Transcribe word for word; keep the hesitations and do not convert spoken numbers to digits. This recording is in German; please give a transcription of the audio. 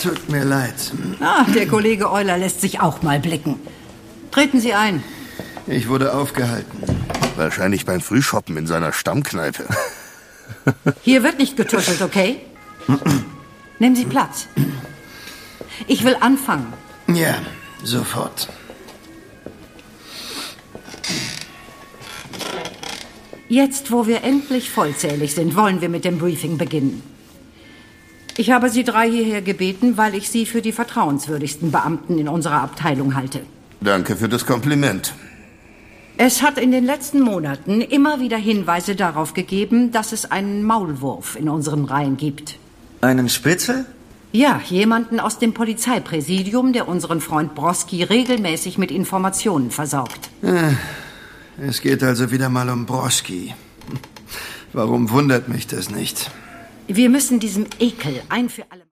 Tut mir leid. Ah, der Kollege Euler lässt sich auch mal blicken. Treten Sie ein. Ich wurde aufgehalten. Wahrscheinlich beim Frühshoppen in seiner Stammkneipe. Hier wird nicht getuschelt, okay? Nehmen Sie Platz. Ich will anfangen. Ja, sofort. Jetzt, wo wir endlich vollzählig sind, wollen wir mit dem Briefing beginnen. Ich habe Sie drei hierher gebeten, weil ich Sie für die vertrauenswürdigsten Beamten in unserer Abteilung halte. Danke für das Kompliment. Es hat in den letzten Monaten immer wieder Hinweise darauf gegeben, dass es einen Maulwurf in unseren Reihen gibt. Einen Spitzel? Ja, jemanden aus dem Polizeipräsidium, der unseren Freund Broski regelmäßig mit Informationen versorgt. Es geht also wieder mal um Broski. Warum wundert mich das nicht? Wir müssen diesem Ekel ein für alle